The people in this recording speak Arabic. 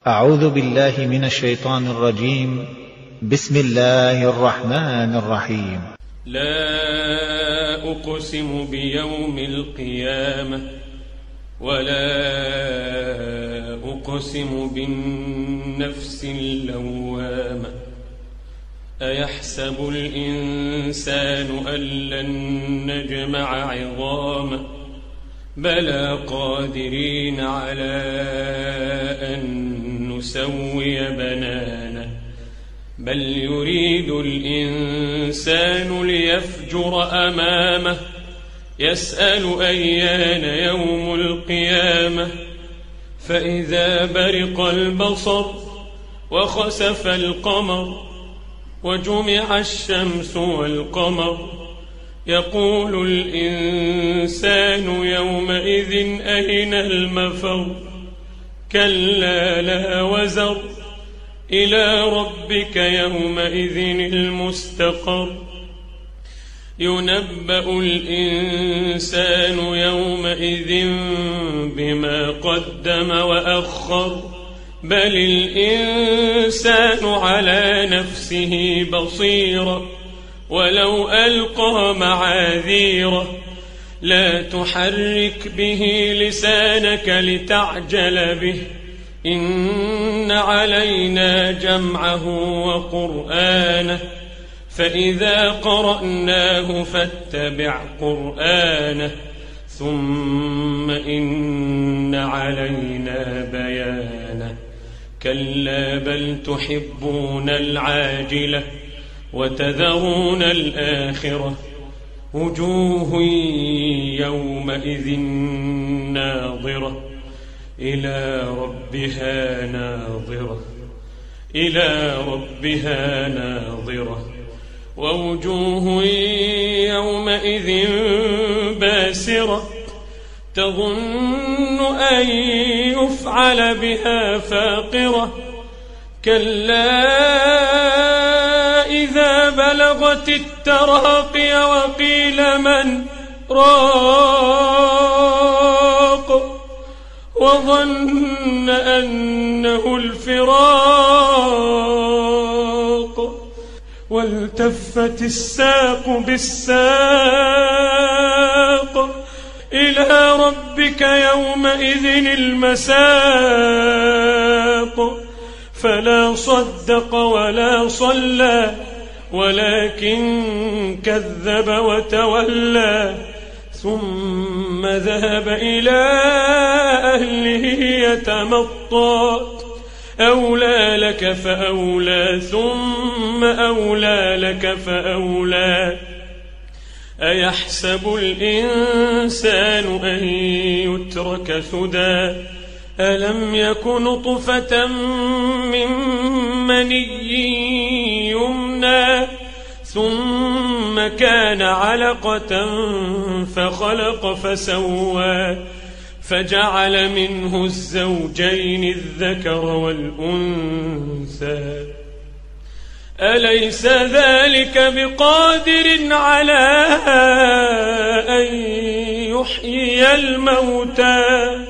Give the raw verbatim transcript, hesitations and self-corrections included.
أعوذ بالله من الشيطان الرجيم. بسم الله الرحمن الرحيم. لا أقسم بيوم القيامة ولا أقسم بالنفس اللوامة أيحسب الإنسان أن لن نجمع عظامه بلى قادرين على أن نسوي بنانه بل يريد الإنسان ليفجر أمامه يسأل أيان يوم القيامة فإذا برق البصر وخسف القمر وجمع الشمس والقمر يقول الإنسان يومئذ أين المفر كلا لا وزر إلى ربك يومئذ المستقر ينبأ الإنسان يومئذ بما قدم وأخر بل الإنسان على نفسه بصيرة ولو ألقى معاذيره لا تحرك به لسانك لتعجل به إن علينا جمعه وقرآنه فإذا قرأناه فاتبع قرآنه ثم إن علينا بيانه كلا بل تحبون العاجلة وتذرون الآخرة وجوه يومئذ ناظرة إلى ربها ناظرة إلى ربها ناظرة ووجوه يومئذ باسرة تظن أن يفعل بها فاقرة كلا إذا بلغت التراقي وقيل من راق وظن أنه الفراق والتفت الساق بالساق إلى ربك يومئذ المساق فلا صدق ولا صلى ولكن كذب وتولى ثم ذهب إلى أهله يتمطى أولى لك فأولى ثم أولى لك فأولى أيحسب الإنسان أن يترك سدى ألم يك نطفة من مني يمنى ثم كان علقة فخلق فسوى فجعل منه الزوجين الذكر والأنثى أليس ذلك بقادر على أن يحيي الموتى